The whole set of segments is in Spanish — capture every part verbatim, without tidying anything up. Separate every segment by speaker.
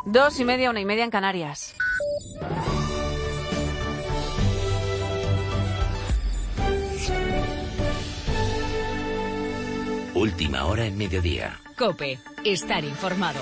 Speaker 1: Dos y media, una y media en Canarias.
Speaker 2: Última hora en mediodía.
Speaker 3: COPE. Estar informado.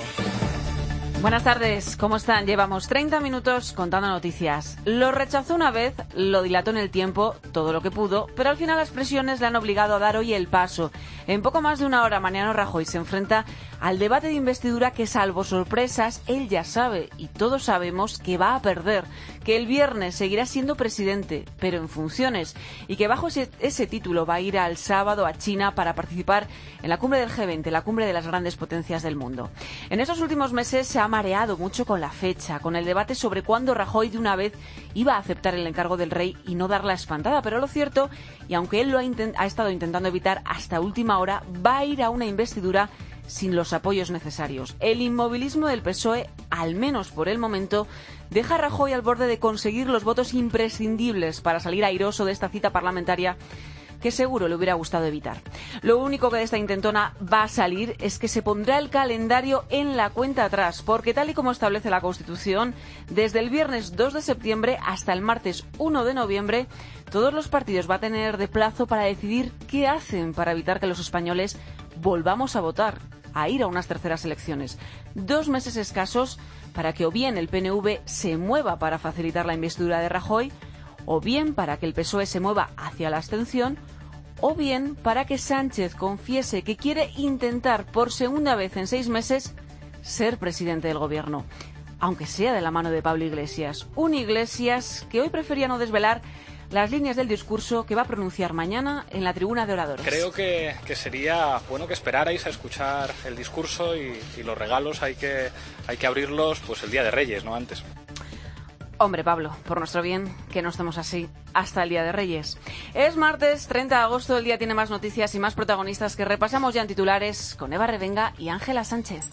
Speaker 1: Buenas tardes, ¿cómo están? Llevamos treinta minutos contando noticias. Lo rechazó una vez, lo dilató en el tiempo, todo lo que pudo, pero al final las presiones le han obligado a dar hoy el paso. En poco más de una hora, Mariano Rajoy se enfrenta al debate de investidura que, salvo sorpresas, él ya sabe, y todos sabemos, que va a perder, que el viernes seguirá siendo presidente, pero en funciones, y que bajo ese, ese título va a ir al sábado a China para participar en la cumbre del G veinte, la cumbre de las grandes potencias del mundo. En estos últimos meses se ha mareado mucho con la fecha, con el debate sobre cuándo Rajoy de una vez iba a aceptar el encargo del rey y no dar la espantada, pero lo cierto, y aunque él lo ha, intent- ha estado intentando evitar hasta última hora, va a ir a una investidura sin los apoyos necesarios. El inmovilismo del P S O E, al menos por el momento, deja a Rajoy al borde de conseguir los votos imprescindibles para salir airoso de esta cita parlamentaria que seguro le hubiera gustado evitar. Lo único que de esta intentona va a salir es que se pondrá el calendario en la cuenta atrás, porque tal y como establece la Constitución, desde el viernes dos de septiembre hasta el martes uno de noviembre, todos los partidos van a tener de plazo para decidir qué hacen para evitar que los españoles volvamos a votar, a ir a unas terceras elecciones. Dos meses escasos para que o bien el P N V se mueva para facilitar la investidura de Rajoy, o bien para que el P S O E se mueva hacia la abstención, o bien para que Sánchez confiese que quiere intentar por segunda vez en seis meses ser presidente del gobierno, aunque sea de la mano de Pablo Iglesias. Un Iglesias que hoy prefería no desvelar las líneas del discurso que va a pronunciar mañana en la tribuna de oradores.
Speaker 4: Creo que, que sería bueno que esperarais a escuchar el discurso y, y los regalos hay que, hay que abrirlos pues el día de Reyes, no antes.
Speaker 1: Hombre, Pablo, por nuestro bien, que no estemos así hasta el Día de Reyes. Es martes treinta de agosto, el día tiene más noticias y más protagonistas que repasamos ya en titulares con Eva Revenga y Ángela Sánchez.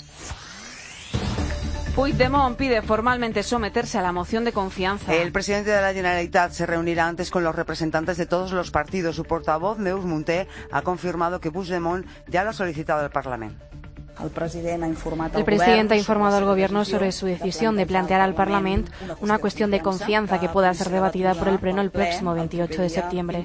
Speaker 1: Puigdemont pide formalmente someterse a la moción de confianza.
Speaker 5: El presidente de la Generalitat se reunirá antes con los representantes de todos los partidos. Su portavoz, Neus Munté, ha confirmado que Puigdemont ya lo ha solicitado al Parlamento.
Speaker 6: El presidente ha informado al Gobierno sobre su decisión de plantear al Parlamento una cuestión de confianza que pueda ser debatida por el Pleno el próximo veintiocho de septiembre.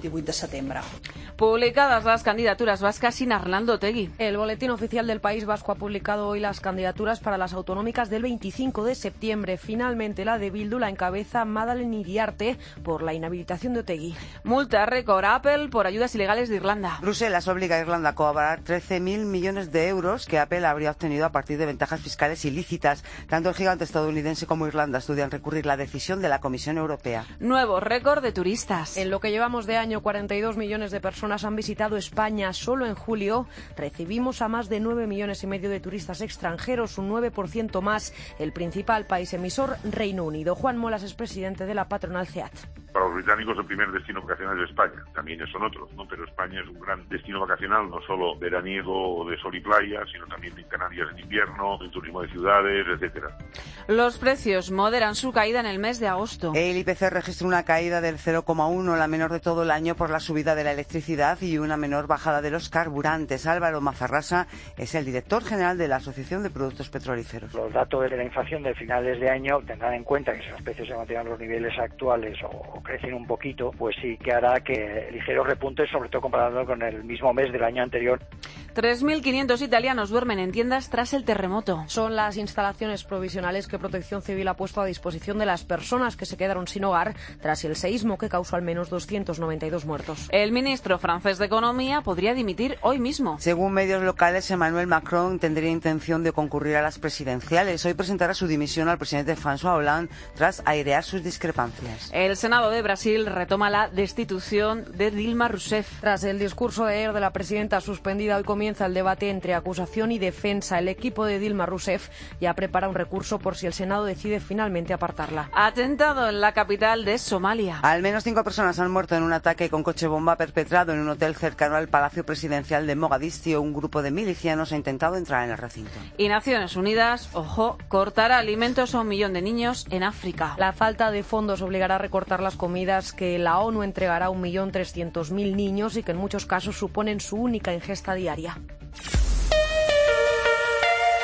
Speaker 1: Publicadas las candidaturas vascas sin Arnaldo Otegi.
Speaker 7: El Boletín Oficial del País Vasco ha publicado hoy las candidaturas para las autonómicas del veinticinco de septiembre. Finalmente, la de Bildu la encabeza Madeleine Iriarte por la inhabilitación de Otegi.
Speaker 1: Multa récord a Apple por ayudas ilegales de Irlanda.
Speaker 5: Bruselas obliga a Irlanda a cobrar trece mil millones de euros que Apple habría obtenido a partir de ventajas fiscales ilícitas. Tanto el gigante estadounidense como Irlanda estudian recurrir la decisión de la Comisión Europea.
Speaker 1: Nuevo récord de turistas.
Speaker 7: En lo que llevamos de año, cuarenta y dos millones de personas han visitado España. Solo en julio recibimos a más de nueve millones y medio de turistas extranjeros, un nueve por ciento más. El principal país emisor, Reino Unido. Juan Molas es presidente de la patronal C E A T.
Speaker 8: Para los británicos el primer destino vacacional es España, también son otros, ¿no? Pero España es un gran destino vacacional, no solo veraniego de sol y playa, sino también en Canarias en invierno, el turismo de ciudades, etcétera.
Speaker 1: Los precios moderan su caída en el mes de agosto.
Speaker 5: El I P C registra una caída del cero coma uno, la menor de todo el año por la subida de la electricidad y una menor bajada de los carburantes. Álvaro Mazarrasa es el director general de la Asociación de Productos Petrolíferos.
Speaker 9: Los datos de la inflación de finales de año tendrán en cuenta que si los precios se mantienen los niveles actuales o crecen un poquito, pues sí que hará que ligeros repuntes, sobre todo comparándolo con el mismo mes del año anterior.
Speaker 1: tres mil quinientos italianos duermen en tiendas tras el terremoto.
Speaker 7: Son las instalaciones provisionales que Protección Civil ha puesto a disposición de las personas que se quedaron sin hogar tras el seísmo que causó al menos doscientos noventa y dos muertos.
Speaker 1: El ministro francés de Economía podría dimitir hoy mismo.
Speaker 5: Según medios locales, Emmanuel Macron tendría intención de concurrir a las presidenciales. Hoy presentará su dimisión al presidente François Hollande tras airear sus discrepancias.
Speaker 1: El Senado de Brasil retoma la destitución de Dilma Rousseff.
Speaker 7: Tras el discurso de ayer de la presidenta suspendida, hoy comienza el debate entre acusación y defensa. El equipo de Dilma Rousseff ya prepara un recurso por si el Senado decide finalmente apartarla.
Speaker 1: Atentado en la capital de Somalia.
Speaker 5: Al menos cinco personas han muerto en un ataque con coche bomba perpetrado en un hotel cercano al Palacio Presidencial de Mogadiscio. Un grupo de milicianos ha intentado entrar en el recinto.
Speaker 1: Y Naciones Unidas, ojo, cortará alimentos a un millón de niños en África.
Speaker 7: La falta de fondos obligará a recortar las comidas que la ONU entregará a un millón trescientos mil niños y que en muchos casos suponen su única ingesta diaria.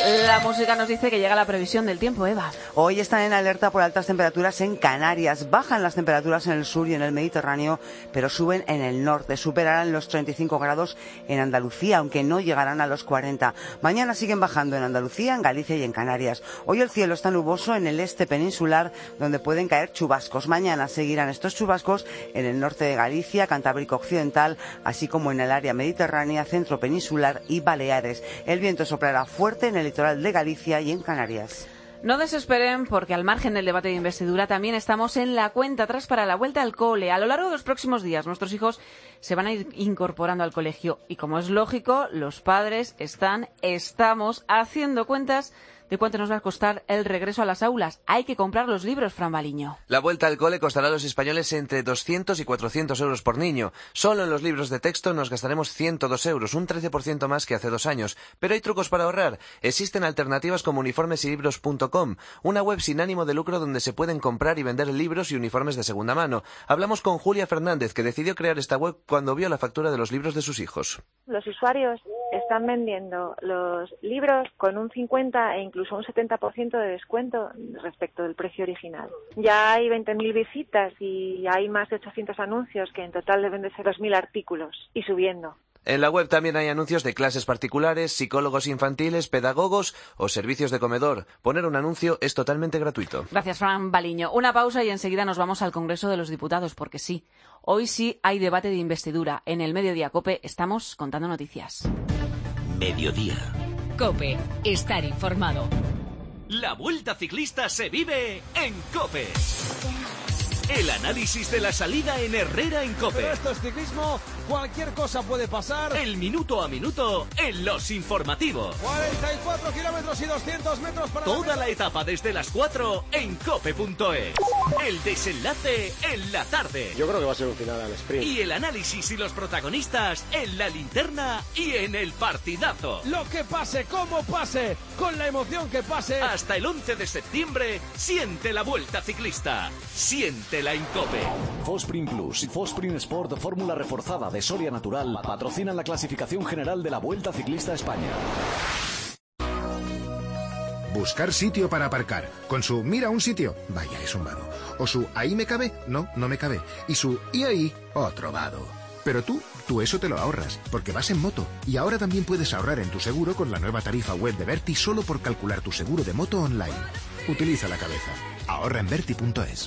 Speaker 1: La música nos dice que llega la previsión del tiempo, Eva.
Speaker 5: Hoy están en alerta por altas temperaturas en Canarias. Bajan las temperaturas en el sur y en el Mediterráneo, pero suben en el norte. Superarán los treinta y cinco grados en Andalucía, aunque no llegarán a los cuarenta. Mañana siguen bajando en Andalucía, en Galicia y en Canarias. Hoy el cielo está nuboso en el este peninsular, donde pueden caer chubascos. Mañana seguirán estos chubascos en el norte de Galicia, Cantábrico Occidental, así como en el área mediterránea, centro peninsular y Baleares. El viento soplará fuerte en el litoral de Galicia y en Canarias.
Speaker 1: No desesperen, porque al margen del debate de investidura también estamos en la cuenta atrás para la vuelta al cole. A lo largo de los próximos días nuestros hijos se van a ir incorporando al colegio y, como es lógico, los padres están, estamos haciendo cuentas de cuánto nos va a costar el regreso a las aulas. Hay que comprar los libros, Fran Baliño.
Speaker 10: La vuelta al cole costará a los españoles entre doscientos y cuatrocientos euros por niño. Solo en los libros de texto nos gastaremos ciento dos euros, un trece por ciento más que hace dos años. Pero hay trucos para ahorrar. Existen alternativas como uniformes y libros punto com, una web sin ánimo de lucro donde se pueden comprar y vender libros y uniformes de segunda mano. Hablamos con Julia Fernández, que decidió crear esta web cuando vio la factura de los libros de sus hijos.
Speaker 11: Los usuarios están vendiendo los libros con un cincuenta e incluso un setenta por ciento de descuento respecto del precio original. Ya hay veinte mil visitas y hay más de ochocientos anuncios, que en total deben de ser dos mil artículos y subiendo.
Speaker 10: En la web también hay anuncios de clases particulares, psicólogos infantiles, pedagogos o servicios de comedor. Poner un anuncio es totalmente gratuito.
Speaker 1: Gracias, Fran Baliño. Una pausa y enseguida nos vamos al Congreso de los Diputados, porque sí, hoy sí hay debate de investidura. En el Mediodía COPE estamos contando noticias.
Speaker 2: Mediodía.
Speaker 3: COPE. Estar informado.
Speaker 12: La Vuelta Ciclista se vive en COPE. El análisis de la salida en Herrera en COPE.
Speaker 13: Pero esto es ciclismo, cualquier cosa puede pasar.
Speaker 12: El minuto a minuto en los informativos.
Speaker 13: cuarenta y cuatro kilómetros y doscientos metros para...
Speaker 12: Toda la etapa desde las cuatro en cope punto es. El desenlace en la tarde.
Speaker 14: Yo creo que va a ser un final al sprint.
Speaker 12: Y el análisis y los protagonistas en la linterna y en el partidazo.
Speaker 13: Lo que pase, como pase, con la emoción que pase.
Speaker 12: Hasta el once de septiembre, siente la Vuelta Ciclista. Siente la Incope.
Speaker 15: Fosprin Plus y Fosprin Sport, fórmula reforzada de Soria Natural, patrocinan la clasificación general de la Vuelta Ciclista a España.
Speaker 16: Buscar sitio para aparcar. Con su mira un sitio, vaya, es un vado. O su ahí me cabe, no, no me cabe. Y su y ahí, otro vado. Pero tú, tú eso te lo ahorras, porque vas en moto. Y ahora también puedes ahorrar en tu seguro con la nueva tarifa web de Verti solo por calcular tu seguro de moto online. Utiliza la cabeza. Ahorra en verti punto es.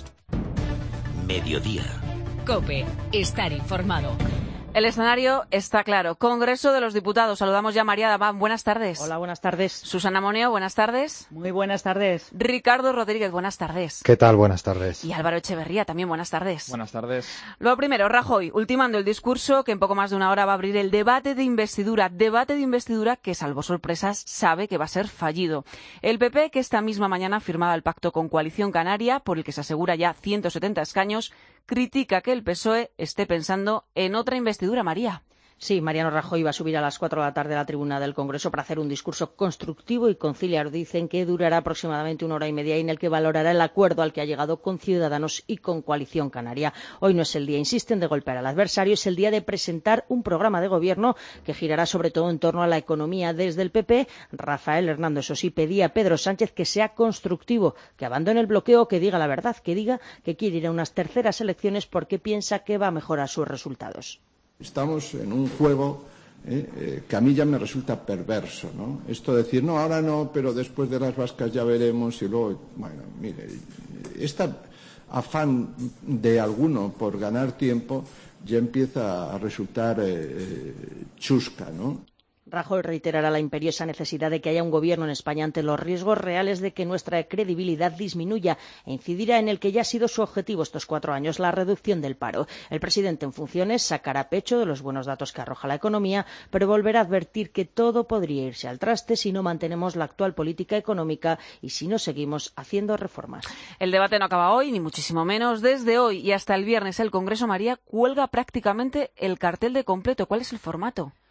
Speaker 2: Mediodía.
Speaker 3: COPE. Estar informado.
Speaker 1: El escenario está claro. Congreso de los Diputados. Saludamos ya a María Dabán. Buenas tardes.
Speaker 17: Hola, buenas tardes.
Speaker 1: Susana Moneo, buenas tardes.
Speaker 17: Muy buenas tardes.
Speaker 1: Ricardo Rodríguez, buenas tardes.
Speaker 18: ¿Qué tal? Buenas tardes.
Speaker 1: Y Álvaro Echeverría, también buenas tardes.
Speaker 19: Buenas tardes.
Speaker 1: Lo primero, Rajoy, ultimando el discurso que en poco más de una hora va a abrir el debate de investidura. Debate de investidura que, salvo sorpresas, sabe que va a ser fallido. El P P, que esta misma mañana firmaba el pacto con Coalición Canaria, por el que se asegura ya ciento setenta escaños, critica que el P S O E esté pensando en otra investidura, María.
Speaker 17: Sí, Mariano Rajoy va a subir a las cuatro de la tarde a la tribuna del Congreso para hacer un discurso constructivo y conciliar. Dicen que durará aproximadamente una hora y media y en el que valorará el acuerdo al que ha llegado con Ciudadanos y con Coalición Canaria. Hoy no es el día, insisten, de golpear al adversario, es el día de presentar un programa de gobierno que girará sobre todo en torno a la economía. Desde el P P, Rafael Hernando, eso sí, pedía a Pedro Sánchez que sea constructivo, que abandone el bloqueo, que diga la verdad, que diga que quiere ir a unas terceras elecciones porque piensa que va a mejorar sus resultados.
Speaker 20: Estamos en un juego eh, eh, que a mí ya me resulta perverso, ¿no? Esto de decir, no, ahora no, pero después de las vascas ya veremos y luego, bueno, mire, este afán de alguno por ganar tiempo ya empieza a resultar eh, chusca, ¿no?
Speaker 17: Rajoy reiterará la imperiosa necesidad de que haya un gobierno en España ante los riesgos reales de que nuestra credibilidad disminuya e incidirá en el que ya ha sido su objetivo estos cuatro años, la reducción del paro. El presidente en funciones sacará pecho de los buenos datos que arroja la economía, pero volverá a advertir que todo podría irse al traste si no mantenemos la actual política económica y si no seguimos haciendo reformas.
Speaker 1: El debate no acaba hoy, ni muchísimo menos. Desde hoy y hasta el viernes el Congreso, María, cuelga prácticamente el cartel de completo. ¿Cuál es el formato?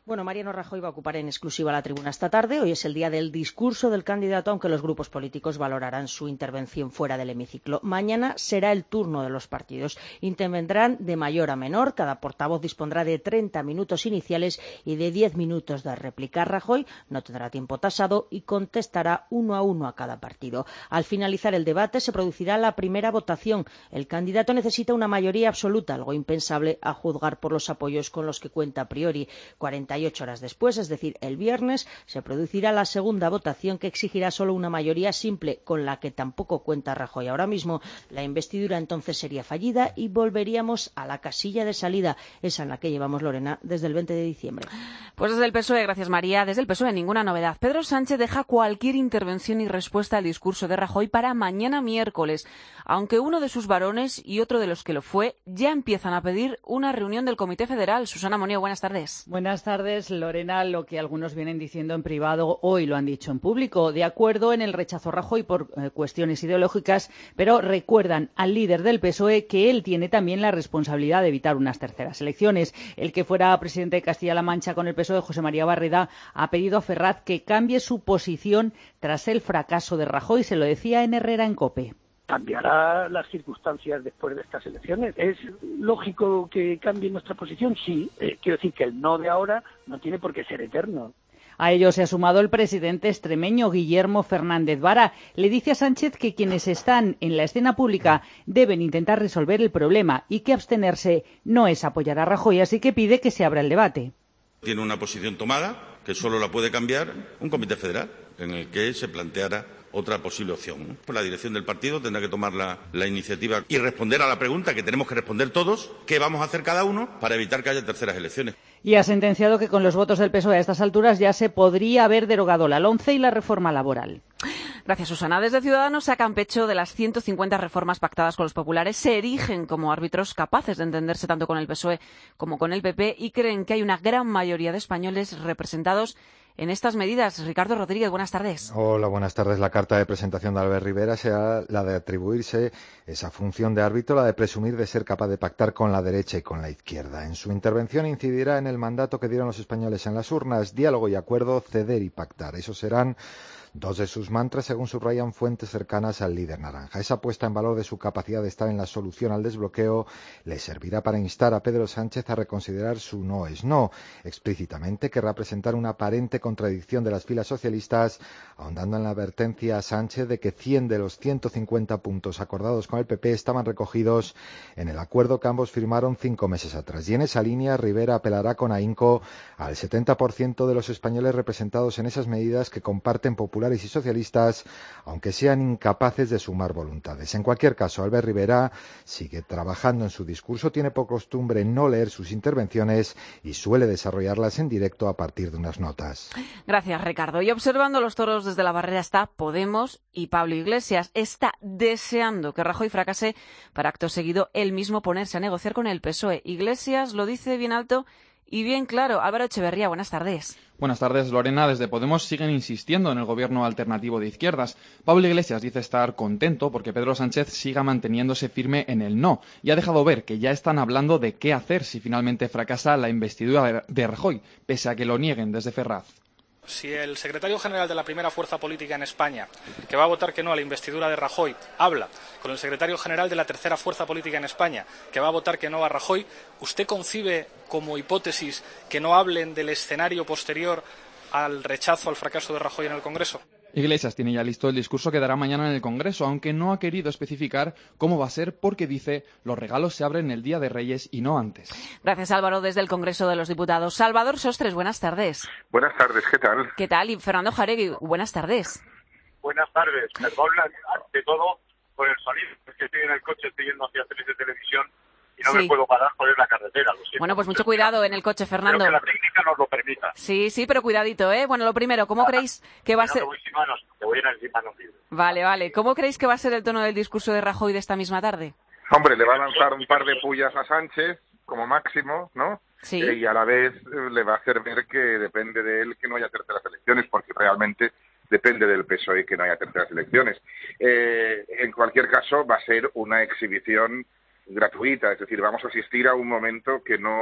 Speaker 17: Bueno, Mariano Rajoy va a ocupar en exclusiva la tribuna esta tarde. Hoy es el día del discurso del candidato, aunque los grupos políticos valorarán su intervención fuera del hemiciclo. Mañana será el turno de los partidos. Intervendrán de mayor a menor. Cada portavoz dispondrá de treinta minutos iniciales y de diez minutos de réplica. Rajoy no tendrá tiempo tasado y contestará uno a uno a cada partido. Al finalizar el debate se producirá la primera votación. El candidato necesita una mayoría absoluta, algo impensable a juzgar por los apoyos con los que cuenta a priori. cuarenta y ocho horas después, es decir, el viernes, se producirá la segunda votación que exigirá solo una mayoría simple, con la que tampoco cuenta Rajoy ahora mismo. La investidura entonces sería fallida y volveríamos a la casilla de salida, esa en la que llevamos, Lorena, desde el veinte de diciembre.
Speaker 1: Pues desde el P S O E, gracias María, desde el P S O E ninguna novedad. Pedro Sánchez deja cualquier intervención y respuesta al discurso de Rajoy para mañana miércoles, aunque uno de sus varones y otro de los que lo fue ya empiezan a pedir una reunión del Comité Federal. Susana Moneo, buenas tardes.
Speaker 14: Buenas tardes, Lorena. Lo que algunos vienen diciendo en privado, hoy lo han dicho en público. De acuerdo en el rechazo a Rajoy por eh, cuestiones ideológicas, pero recuerdan al líder del P S O E que él tiene también la responsabilidad de evitar unas terceras elecciones. El que fuera presidente de Castilla-La Mancha con el P S O E, José María Barreda, ha pedido a Ferraz que cambie su posición tras el fracaso de Rajoy. Se lo decía en Herrera en COPE.
Speaker 18: ¿Cambiará las circunstancias después de estas elecciones? ¿Es lógico que cambie nuestra posición? Sí. Eh, quiero decir que el no de ahora no tiene por qué ser eterno.
Speaker 14: A ello se ha sumado el presidente extremeño Guillermo Fernández Vara. Le dice a Sánchez que quienes están en la escena pública deben intentar resolver el problema y que abstenerse no es apoyar a Rajoy, así que pide que se abra el debate.
Speaker 19: Tiene una posición tomada que solo la puede cambiar un comité federal en el que se planteara otra posible opción. Pues la dirección del partido tendrá que tomar la, la iniciativa y responder a la pregunta que tenemos que responder todos, ¿qué vamos a hacer cada uno para evitar que haya terceras elecciones?
Speaker 14: Y ha sentenciado que con los votos del P S O E a estas alturas ya se podría haber derogado la LOMCE y la reforma laboral.
Speaker 1: Gracias, Susana. Desde Ciudadanos sacan pecho de las ciento cincuenta reformas pactadas con los populares. Se erigen como árbitros capaces de entenderse tanto con el P S O E como con el P P y creen que hay una gran mayoría de españoles representados en estas medidas. Ricardo Rodríguez, buenas tardes.
Speaker 21: Hola, buenas tardes. La carta de presentación de Albert Rivera será la de atribuirse esa función de árbitro, la de presumir de ser capaz de pactar con la derecha y con la izquierda. En su intervención incidirá en el mandato que dieron los españoles en las urnas: diálogo y acuerdo, ceder y pactar. Esos serán dos de sus mantras, según subrayan fuentes cercanas al líder naranja. Esa puesta en valor de su capacidad de estar en la solución al desbloqueo le servirá para instar a Pedro Sánchez a reconsiderar su no es no. Explícitamente querrá presentar una aparente contradicción de las filas socialistas, ahondando en la advertencia a Sánchez de que cien de los ciento cincuenta puntos acordados con el P P estaban recogidos en el acuerdo que ambos firmaron cinco meses atrás. Y en esa línea, Rivera apelará con ahínco al setenta por ciento de los españoles representados en esas medidas que comparten populares y socialistas, aunque sean incapaces de sumar voluntades. En cualquier caso, Albert Rivera sigue trabajando en su discurso, tiene por costumbre no leer sus intervenciones y suele desarrollarlas en directo a partir de unas notas.
Speaker 1: Gracias, Ricardo. Y observando los toros desde la barrera está Podemos, y Pablo Iglesias está deseando que Rajoy fracase para acto seguido él mismo ponerse a negociar con el P S O E. Iglesias lo dice bien alto y bien claro. Álvaro Echeverría, buenas tardes.
Speaker 22: Buenas tardes, Lorena. Desde Podemos siguen insistiendo en el gobierno alternativo de izquierdas. Pablo Iglesias dice estar contento porque Pedro Sánchez siga manteniéndose firme en el no y ha dejado ver que ya están hablando de qué hacer si finalmente fracasa la investidura de Rajoy, pese a que lo nieguen desde Ferraz.
Speaker 4: Si el secretario general de la primera fuerza política en España, que va a votar que no a la investidura de Rajoy, habla con el secretario general de la tercera fuerza política en España, que va a votar que no a Rajoy, ¿usted concibe como hipótesis que no hablen del escenario posterior al rechazo, al fracaso de Rajoy en el Congreso?
Speaker 22: Iglesias tiene ya listo el discurso que dará mañana en el Congreso, aunque no ha querido especificar cómo va a ser porque dice los regalos se abren el Día de Reyes y no antes.
Speaker 1: Gracias, Álvaro. Desde el Congreso de los Diputados, Salvador Sostres, buenas tardes.
Speaker 23: Buenas tardes, ¿qué tal?
Speaker 1: ¿Qué tal? Y Fernando Járegui, buenas tardes.
Speaker 24: Buenas tardes. Perdón, ante todo, por el sonido. Es que estoy en el coche, estoy yendo hacia series de televisión y no sí. me puedo parar por la carretera. Lo siento.
Speaker 1: Bueno, pues mucho cuidado en el coche, Fernando.
Speaker 24: Espero que la técnica nos lo permita.
Speaker 1: Sí, sí, pero cuidadito, ¿eh? Bueno, lo primero, ¿cómo ah, creéis que va a ser...?
Speaker 24: No, te voy, manos, te voy a ir sin manos libres.
Speaker 1: Vale, vale. ¿Cómo creéis que va a ser el tono del discurso de Rajoy de esta misma tarde?
Speaker 23: Hombre, le va a lanzar un par de pullas a Sánchez, como máximo, ¿no?
Speaker 1: Sí.
Speaker 23: Eh, y a la vez eh, le va a hacer ver que depende de él que no haya terceras elecciones, porque realmente depende del P S O E que no haya terceras elecciones. Eh, en cualquier caso, va a ser una exhibición gratuita, es decir, vamos a asistir a un momento que no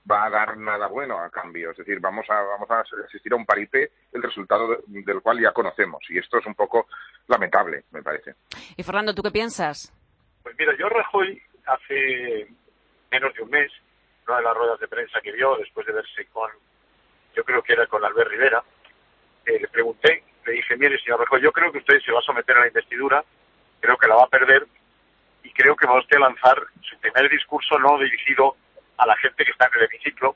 Speaker 23: va a dar nada bueno a cambio. Es decir, vamos a vamos a asistir a un paripé, el resultado de, del cual ya conocemos. Y esto es un poco lamentable, me parece.
Speaker 1: Y Fernando, ¿tú qué piensas?
Speaker 24: Pues mira, yo Rajoy hace menos de un mes, una de las ruedas de prensa que dio después de verse con, yo creo que era con Albert Rivera, eh, le pregunté, le dije, mire, señor Rajoy, yo creo que usted se va a someter a la investidura, creo que la va a perder y creo que va usted a lanzar su primer discurso no dirigido a la gente que está en el hemiciclo,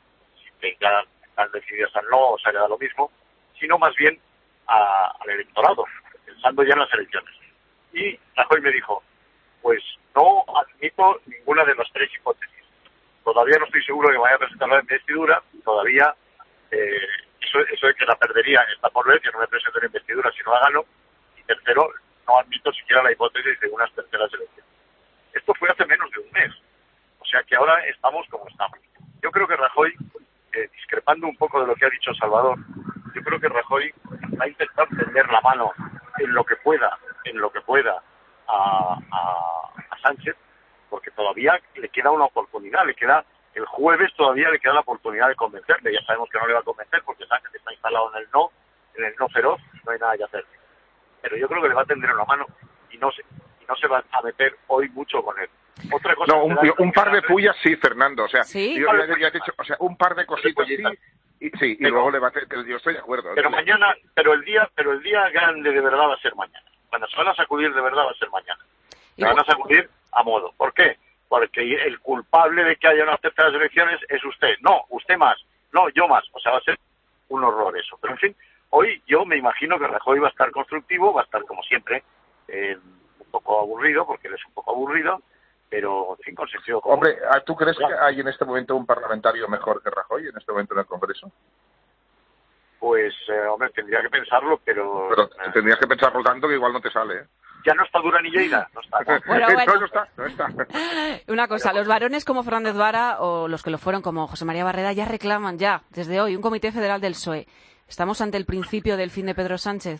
Speaker 24: si ya están decididas al no o se da lo mismo, sino más bien a, al electorado, pensando ya en las elecciones. Y Rajoy me dijo, pues no admito ninguna de las tres hipótesis. Todavía no estoy seguro de que vaya a presentar la investidura, todavía eh, eso, eso de que la perdería está por ver, que no me presento la investidura si no la gano, y tercero, no admito siquiera la hipótesis de unas terceras elecciones. Esto fue hace menos de un mes, o sea que ahora estamos como estamos. Yo creo que Rajoy, eh, discrepando un poco de lo que ha dicho Salvador, yo creo que Rajoy va a intentar tender la mano en lo que pueda, en lo que pueda a, a, a Sánchez, porque todavía le queda una oportunidad, le queda el jueves todavía le queda la oportunidad de convencerle. Ya sabemos que no le va a convencer porque Sánchez está instalado en el no, en el no feroz, no hay nada que hacer. Pero yo creo que le va a tender una mano y no se, y no se va a meter hoy mucho con él. Otra cosa
Speaker 23: no, un, un par de pullas sí, Fernando, o sea,
Speaker 1: ¿Sí?
Speaker 23: yo le había dicho, o sea, un par de cositas sí, y, sí,
Speaker 24: pero,
Speaker 23: y luego le va a hacer, yo estoy de acuerdo.
Speaker 24: Pero mañana, pero el día, pero el día grande de verdad va a ser mañana. Cuando se van a sacudir de verdad va a ser mañana. Se van a sacudir a modo. ¿Por qué? Porque el culpable de que haya unas terceras elecciones es usted. No, usted más. No, yo más. O sea, va a ser un horror eso. Pero en fin, hoy yo me imagino que Rajoy va a estar constructivo, va a estar como siempre, eh, un poco aburrido, porque él es un poco aburrido, pero en fin, con sentido común.
Speaker 23: Hombre, ¿tú crees que hay en este momento un parlamentario mejor que Rajoy en este momento en el Congreso?
Speaker 24: Pues, eh, hombre, tendría que pensarlo, pero...
Speaker 23: Pero eh, tendrías que pensarlo tanto que igual no te sale, ¿eh?
Speaker 24: Ya no está Durán y Lleida, no está. ¿no?
Speaker 1: Bueno, bueno.
Speaker 23: No, no está, no está.
Speaker 1: Una cosa, los varones como Fernández Vara o los que lo fueron como José María Barreda ya reclaman ya, desde hoy, un comité federal del P S O E. ¿Estamos ante el principio del fin de Pedro Sánchez?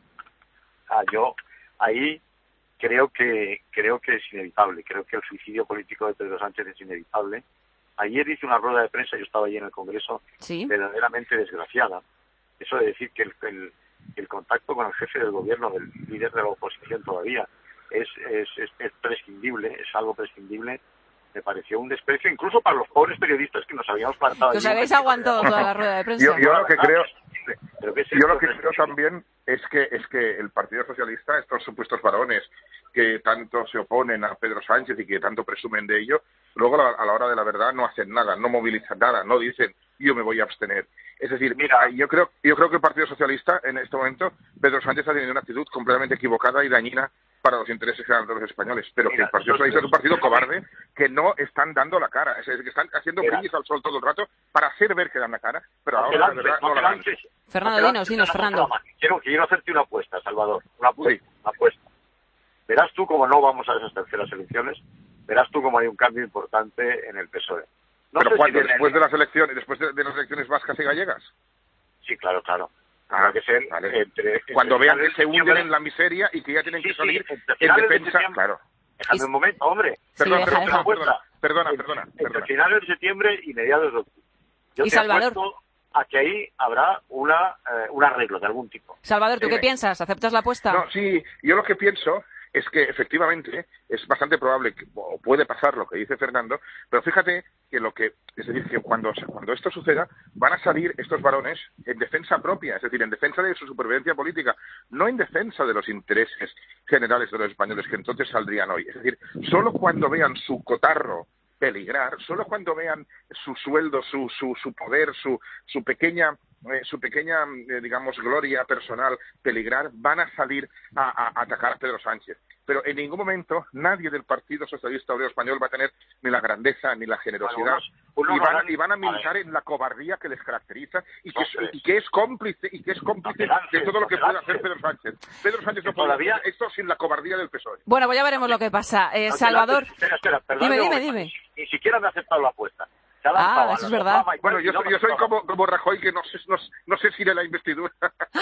Speaker 24: Ah, yo ahí creo que creo que es inevitable. Creo que el suicidio político de Pedro Sánchez es inevitable. Ayer hice una rueda de prensa, yo estaba allí en el Congreso,
Speaker 1: ¿Sí?
Speaker 24: verdaderamente desgraciada. Eso de decir que el, el, el contacto con el jefe del gobierno, del líder de la oposición todavía, es, es, es, es prescindible, es algo prescindible. Me pareció un desprecio, incluso para los pobres periodistas que nos habíamos plantado.
Speaker 1: Que os habéis aguantado toda la rueda de prensa.
Speaker 23: Yo, yo lo que creo,
Speaker 24: ¿Pero qué es
Speaker 23: yo lo que creo también es que es que el Partido Socialista, estos supuestos varones que tanto se oponen a Pedro Sánchez y que tanto presumen de ello, luego a la hora de la verdad no hacen nada, no movilizan nada, no dicen yo me voy a abstener. Es decir, mira, yo creo, yo creo que el Partido Socialista en este momento, Pedro Sánchez ha tenido una actitud completamente equivocada y dañina para los intereses generales de los españoles, pero mira, que el Partido Socialista es un partido cobarde que no están dando la cara, es decir, que están haciendo brindis al sol todo el rato para hacer ver que dan la cara, pero ahora la verdad no la dan.
Speaker 1: Fernando, dinos, dinos, Fernando.
Speaker 24: Quiero, quiero hacerte una apuesta, Salvador, una apuesta, sí. una apuesta. Verás tú cómo no vamos a esas terceras elecciones, verás tú cómo hay un cambio importante en el P S O E. No
Speaker 23: pero cuando,
Speaker 24: si
Speaker 23: después el... de las elecciones, después de, de las elecciones vascas y gallegas.
Speaker 24: Sí, claro, claro. Ah, que ser
Speaker 23: vale.
Speaker 24: entre, entre
Speaker 23: cuando vean que se hunden en la miseria y que ya tienen sí, que salir sí, en defensa,
Speaker 24: de
Speaker 23: claro.
Speaker 24: Déjame un momento, hombre.
Speaker 23: Perdón,
Speaker 1: sí,
Speaker 23: perdón,
Speaker 1: deja,
Speaker 23: perdona, perdona,
Speaker 24: entre,
Speaker 23: perdona,
Speaker 24: entre
Speaker 23: perdona.
Speaker 24: finales de septiembre y mediados de octubre. Yo
Speaker 1: ¿Y
Speaker 24: te
Speaker 1: Salvador?
Speaker 24: apuesto a que ahí habrá una eh, un arreglo de algún tipo.
Speaker 1: Salvador, ¿tú
Speaker 23: sí,
Speaker 1: qué piensas? ¿Aceptas la apuesta?
Speaker 23: No, sí, yo lo que pienso es que efectivamente es bastante probable que, o puede pasar lo que dice Fernando, pero fíjate que lo que es decir que cuando cuando esto suceda van a salir estos varones en defensa propia, es decir, en defensa de su supervivencia política, no en defensa de los intereses generales de los españoles que entonces saldrían hoy. Es decir, solo cuando vean su cotarro peligrar, solo cuando vean su sueldo, su su, su poder, su su pequeña eh, su pequeña eh, digamos gloria personal peligrar, van a salir a, a, a atacar a Pedro Sánchez. Pero en ningún momento nadie del Partido Socialista Obrero Español va a tener ni la grandeza ni la generosidad, bueno, unos, unos y, van a, y van a militar en la cobardía que les caracteriza y que, no sé. y que es cómplice y que es cómplice no lances, de todo lo que no puede hacer Pedro Sánchez. Pedro Sánchez no puede hacer esto sin la cobardía del P S O E.
Speaker 1: Bueno, pues ya veremos lo que pasa. Eh,
Speaker 24: no
Speaker 1: Salvador,
Speaker 24: espera, espera, perdón,
Speaker 1: dime, dime,
Speaker 24: ni,
Speaker 1: dime.
Speaker 24: Ni siquiera me ha aceptado la apuesta.
Speaker 1: Ah, eso es verdad.
Speaker 23: Bueno, yo, no yo soy como, como Rajoy, que no sé, no, no sé si de la investidura.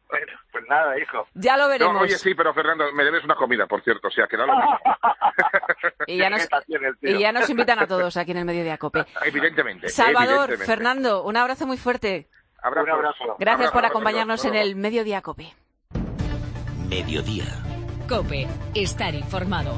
Speaker 24: Bueno, pues nada, hijo.
Speaker 1: Ya lo veremos.
Speaker 23: No, oye, sí, pero Fernando, me debes una comida, por cierto, o sea, que da lo mismo.
Speaker 1: y, ya nos, y ya nos invitan a todos aquí en el Mediodía COPE.
Speaker 23: Evidentemente.
Speaker 1: Salvador,
Speaker 23: evidentemente.
Speaker 1: Fernando, un abrazo muy fuerte.
Speaker 23: Abrazo.
Speaker 24: Un abrazo.
Speaker 1: Gracias
Speaker 23: abrazo,
Speaker 1: por
Speaker 23: abrazo,
Speaker 1: acompañarnos
Speaker 23: abrazo.
Speaker 1: en el Mediodía COPE.
Speaker 2: Mediodía.
Speaker 3: COPE. Estar informado.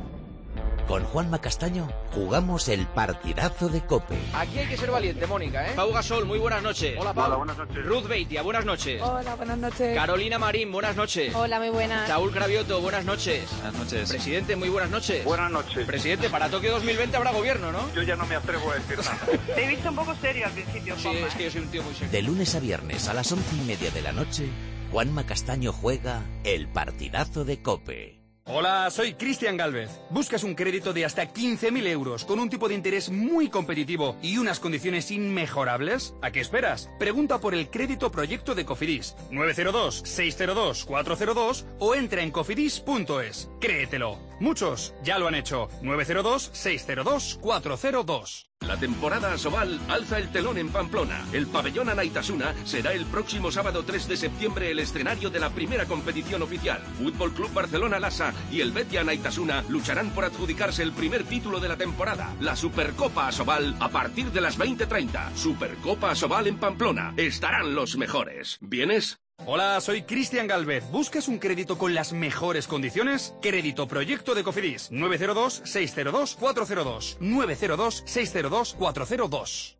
Speaker 2: Con Juanma Castaño jugamos el partidazo de COPE.
Speaker 6: Aquí hay que ser valiente, Mónica, ¿eh? Pau Gasol, muy buenas noches.
Speaker 24: Hola, Pau. Hola, buenas noches.
Speaker 6: Ruth Beitia, buenas noches.
Speaker 7: Hola, buenas noches.
Speaker 6: Carolina Marín, buenas noches.
Speaker 7: Hola, muy buenas.
Speaker 6: Saúl Cravioto, buenas noches.
Speaker 8: Buenas noches.
Speaker 6: Presidente, muy buenas noches.
Speaker 24: Buenas noches.
Speaker 6: Presidente, para Tokio dos mil veinte habrá gobierno, ¿no?
Speaker 24: Yo ya no me atrevo a decir nada.
Speaker 7: Te he visto un poco serio al principio,
Speaker 6: Sí,
Speaker 7: Juanma,
Speaker 6: es que yo soy un tío muy serio.
Speaker 2: De lunes a viernes a las once y media de la noche, Juanma Castaño juega el partidazo de COPE.
Speaker 9: Hola, soy Cristian Gálvez. ¿Buscas un crédito de hasta quince mil euros con un tipo de interés muy competitivo y unas condiciones inmejorables? ¿A qué esperas? Pregunta por el crédito proyecto de Cofidis nueve cero dos, seis cero dos, cuatro cero dos o entra en cofidis punto es. Créetelo. Muchos ya lo han hecho. nueve cero dos, seis cero dos, cuatro cero dos.
Speaker 12: La temporada Asobal alza el telón en Pamplona. El pabellón Anaitasuna será el próximo sábado tres de septiembre el escenario de la primera competición oficial. Fútbol Club Barcelona Lassa y el Betia Anaitasuna lucharán por adjudicarse el primer título de la temporada, la Supercopa Asobal, a partir de las veinte treinta. Supercopa Asobal en Pamplona. Estarán los mejores. ¿Vienes?
Speaker 9: Hola, soy Cristian Gálvez. ¿Buscas un crédito con las mejores condiciones? Crédito proyecto de Cofidis nueve cero dos, seis cero dos, cuatro cero dos. nueve cero dos, seis cero dos, cuatro cero dos.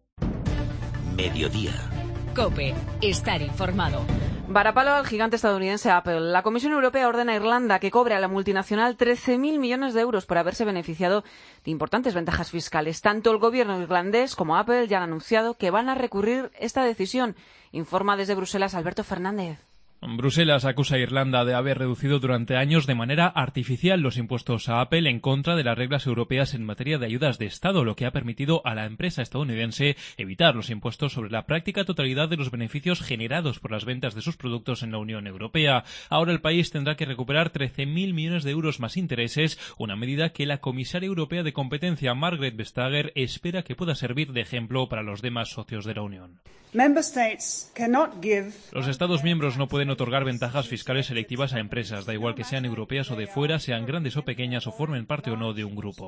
Speaker 2: Mediodía.
Speaker 3: COPE. Estar informado.
Speaker 1: Varapalo al gigante estadounidense Apple. La Comisión Europea ordena a Irlanda que cobre a la multinacional trece mil millones de euros por haberse beneficiado de importantes ventajas fiscales. Tanto el gobierno irlandés como Apple ya han anunciado que van a recurrir esta decisión. Informa desde Bruselas Alberto Fernández.
Speaker 25: Bruselas acusa a Irlanda de haber reducido durante años de manera artificial los impuestos a Apple en contra de las reglas europeas en materia de ayudas de Estado, lo que ha permitido a la empresa estadounidense evitar los impuestos sobre la práctica totalidad de los beneficios generados por las ventas de sus productos en la Unión Europea. Ahora el país tendrá que recuperar trece mil millones de euros más intereses, una medida que la comisaria europea de competencia, Margrethe Vestager, espera que pueda servir de ejemplo para los demás socios de la Unión. Los Estados miembros no pueden otorgar ventajas fiscales selectivas a empresas, da igual que sean europeas o de fuera, sean grandes o pequeñas o formen parte o no de un grupo.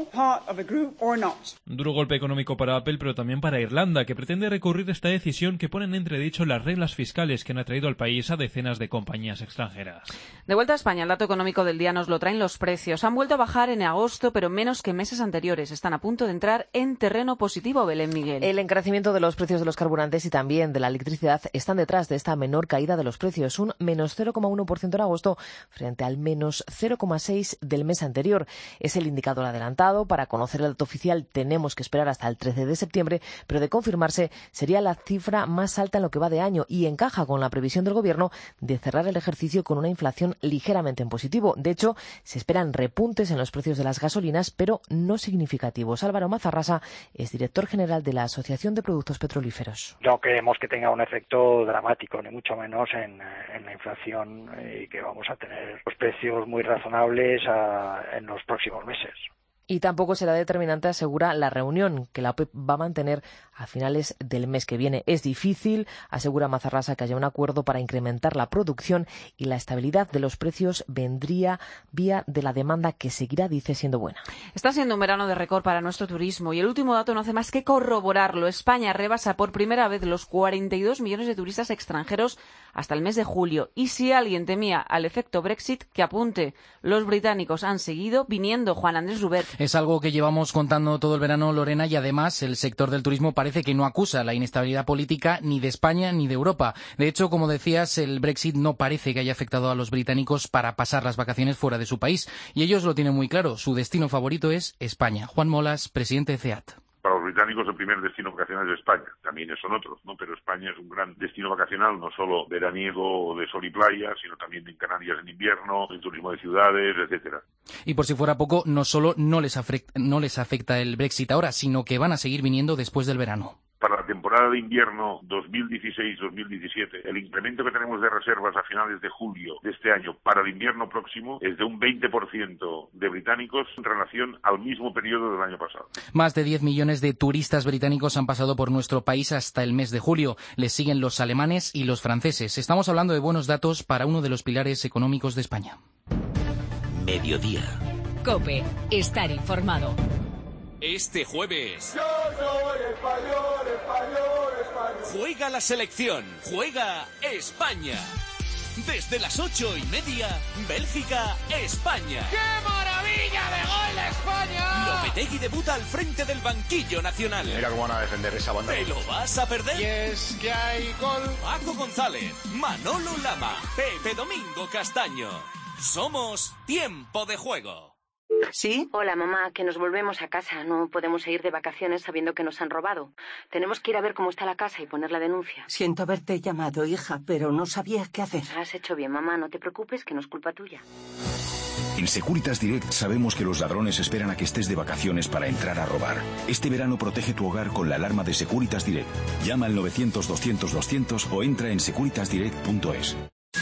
Speaker 25: Duro golpe económico para Apple, pero también para Irlanda, que pretende recurrir esta decisión que pone en entredicho las reglas fiscales que han atraído al país a decenas de compañías extranjeras.
Speaker 1: De vuelta a España, el dato económico del día nos lo traen los precios. Han vuelto a bajar en agosto, pero menos que meses anteriores. Están a punto de entrar en terreno positivo, Belén Miguel.
Speaker 17: El encarecimiento de los precios de los carburantes y también de la electricidad están detrás de esta menor caída de los precios, un menos cero coma uno por ciento en agosto frente al menos cero coma seis por ciento del mes anterior. Es el indicador adelantado. Para conocer el dato oficial tenemos que esperar hasta el trece de septiembre, pero de confirmarse sería la cifra más alta en lo que va de año y encaja con la previsión del Gobierno de cerrar el ejercicio con una inflación ligeramente en positivo. De hecho, se esperan repuntes en los precios de las gasolinas, pero no significativos. Álvaro Mazarrasa es director general de la Asociación de Productos Petrolíferos.
Speaker 26: No creemos que tenga un efecto dramático, ni mucho menos en, en la inflación, y que vamos a tener los precios muy razonables a, en los próximos meses.
Speaker 17: Y tampoco será determinante, asegura, la reunión que la OPEP va a mantener a finales del mes que viene. Es difícil, asegura Mazarrasa, que haya un acuerdo para incrementar la producción y la estabilidad de los precios vendría vía de la demanda, que seguirá, dice, siendo buena.
Speaker 1: Está siendo un verano de récord para nuestro turismo y el último dato no hace más que corroborarlo. España rebasa por primera vez los cuarenta y dos millones de turistas extranjeros hasta el mes de julio. Y si alguien temía al efecto Brexit, que apunte. Los británicos han seguido viniendo. Juan Andrés Rubert.
Speaker 27: Es algo que llevamos contando todo el verano, Lorena, y además el sector del turismo parece que no acusa la inestabilidad política ni de España ni de Europa. De hecho, como decías, el Brexit no parece que haya afectado a los británicos para pasar las vacaciones fuera de su país. Y ellos lo tienen muy claro. Su destino favorito es España. Juan Molas, presidente de CEAT.
Speaker 23: Para los británicos el primer destino vacacional es España, también son otros, ¿no? Pero España es un gran destino vacacional, no solo veraniego de sol y playa, sino también en Canarias en invierno, en turismo de ciudades, etcétera.
Speaker 27: Y por si fuera poco, no solo no les afecta, no les afecta el Brexit ahora, sino que van a seguir viniendo después del verano.
Speaker 23: Para la temporada de invierno dos mil dieciséis dos mil diecisiete, el incremento que tenemos de reservas a finales de julio de este año para el invierno próximo es de un veinte por ciento de británicos en relación al mismo periodo del año pasado.
Speaker 27: Más de diez millones de turistas británicos han pasado por nuestro país hasta el mes de julio. Les siguen los alemanes y los franceses. Estamos hablando de buenos datos para uno de los pilares económicos de España.
Speaker 2: Mediodía.
Speaker 3: COPE. Estar informado.
Speaker 5: Este jueves
Speaker 8: Yo soy español, español, español.
Speaker 5: juega la selección, juega España. Desde las ocho y media, Bélgica, España.
Speaker 8: ¡Qué maravilla de gol de España!
Speaker 5: Lopetegui debuta al frente del banquillo nacional.
Speaker 10: Mira cómo van a defender esa banda.
Speaker 5: ¿Te lo vas a perder?
Speaker 8: Y es que hay gol.
Speaker 5: Paco González, Manolo Lama, Pepe Domingo Castaño. Somos Tiempo de Juego.
Speaker 11: ¿Sí? Hola, mamá, que nos volvemos a casa. No podemos ir de vacaciones sabiendo que nos han robado. Tenemos que ir a ver cómo está la casa y poner la denuncia.
Speaker 13: Siento haberte llamado, hija, pero no sabía qué hacer.
Speaker 11: Has hecho bien, mamá. No te preocupes, que no es culpa tuya.
Speaker 15: En Securitas Direct sabemos que los ladrones esperan a que estés de vacaciones para entrar a robar. Este verano protege tu hogar con la alarma de Securitas Direct. Llama al novecientos doscientos doscientos o entra en securitas direct punto es.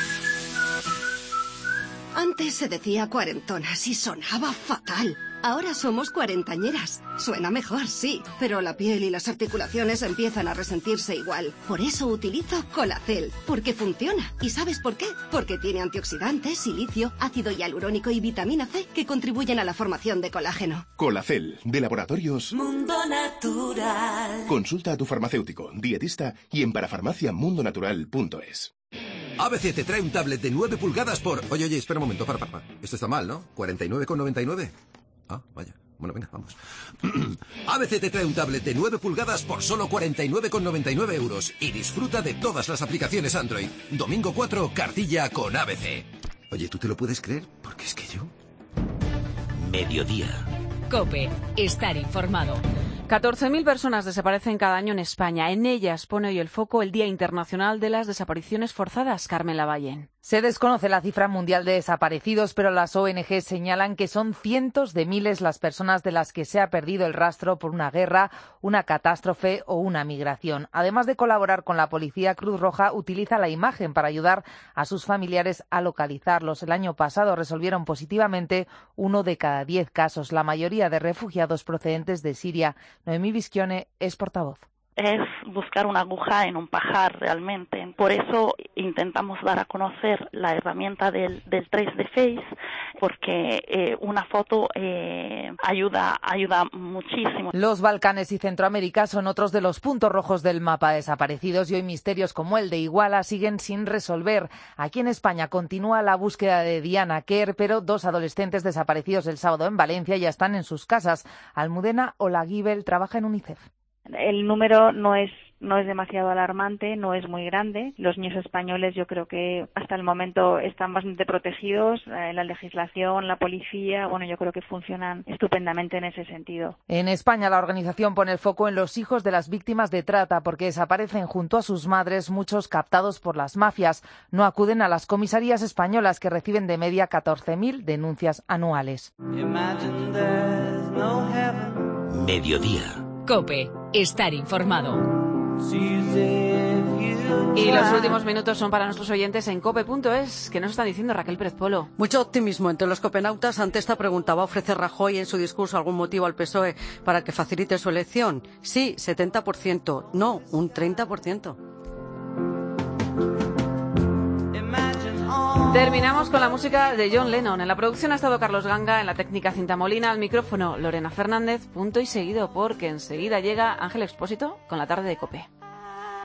Speaker 16: Antes se decía cuarentonas y sonaba fatal. Ahora somos cuarentañeras. Suena mejor, sí, pero la piel y las articulaciones empiezan a resentirse igual. Por eso utilizo Colacel, porque funciona. ¿Y sabes por qué? Porque tiene antioxidantes, silicio, ácido hialurónico y vitamina C que contribuyen a la formación de colágeno.
Speaker 28: Colacel, de Laboratorios
Speaker 16: Mundo Natural.
Speaker 28: Consulta a tu farmacéutico, dietista y en parafarmacia mundo natural punto es.
Speaker 29: A B C te trae un tablet de nueve pulgadas por... Oye, oye, espera un momento, para, para, para. Esto está mal, ¿no? ¿cuarenta y nueve con noventa y nueve? Ah, vaya. Bueno, venga, vamos. A B C te trae un tablet de nueve pulgadas por solo cuarenta y nueve con noventa y nueve euros y disfruta de todas las aplicaciones Android. Domingo cuatro, cartilla con A B C. Oye, ¿tú te lo puedes creer? Porque es que yo...
Speaker 2: Mediodía.
Speaker 3: COPE. Estar informado.
Speaker 1: catorce mil personas desaparecen cada año en España. En ellas pone hoy el foco el Día Internacional de las Desapariciones Forzadas. Carmen Lavallén.
Speaker 30: Se desconoce la cifra mundial de desaparecidos, pero las O N G señalan que son cientos de miles las personas de las que se ha perdido el rastro por una guerra, una catástrofe o una migración. Además de colaborar con la policía, Cruz Roja utiliza la imagen para ayudar a sus familiares a localizarlos. El año pasado resolvieron positivamente uno de cada diez casos, la mayoría de refugiados procedentes de Siria. Noemí Bischione es portavoz.
Speaker 31: Es buscar una aguja en un pajar realmente. Por eso intentamos dar a conocer la herramienta del, del tres D Face, porque eh, una foto eh, ayuda, ayuda muchísimo.
Speaker 30: Los Balcanes y Centroamérica son otros de los puntos rojos del mapa de desaparecidos y hoy misterios como el de Iguala siguen sin resolver. Aquí en España continúa la búsqueda de Diana Kerr, pero dos adolescentes desaparecidos el sábado en Valencia ya están en sus casas. Almudena Olaguibel trabaja en UNICEF.
Speaker 32: El número no es no es demasiado alarmante, no es muy grande. Los niños españoles yo creo que hasta el momento están bastante protegidos. Eh, la legislación, la policía, bueno, yo creo que funcionan estupendamente en ese sentido.
Speaker 30: En España la organización pone el foco en los hijos de las víctimas de trata porque desaparecen junto a sus madres, muchos captados por las mafias. No acuden a las comisarías españolas que reciben de media catorce mil denuncias anuales.
Speaker 2: Mediodía.
Speaker 3: COPE. Estar informado.
Speaker 1: Y los últimos minutos son para nuestros oyentes en cope punto es. ¿Qué nos está diciendo Raquel Pérez Polo?
Speaker 33: Mucho optimismo entre los copenautas ante esta pregunta. ¿Va a ofrecer Rajoy en su discurso algún motivo al P S O E para que facilite su elección? Sí, setenta por ciento. No, un treinta por ciento.
Speaker 1: Terminamos con la música de John Lennon. En la producción ha estado Carlos Ganga, en la técnica Cinta Molina, al micrófono Lorena Fernández. Punto y seguido, porque enseguida llega Ángel Expósito con la tarde de COPE.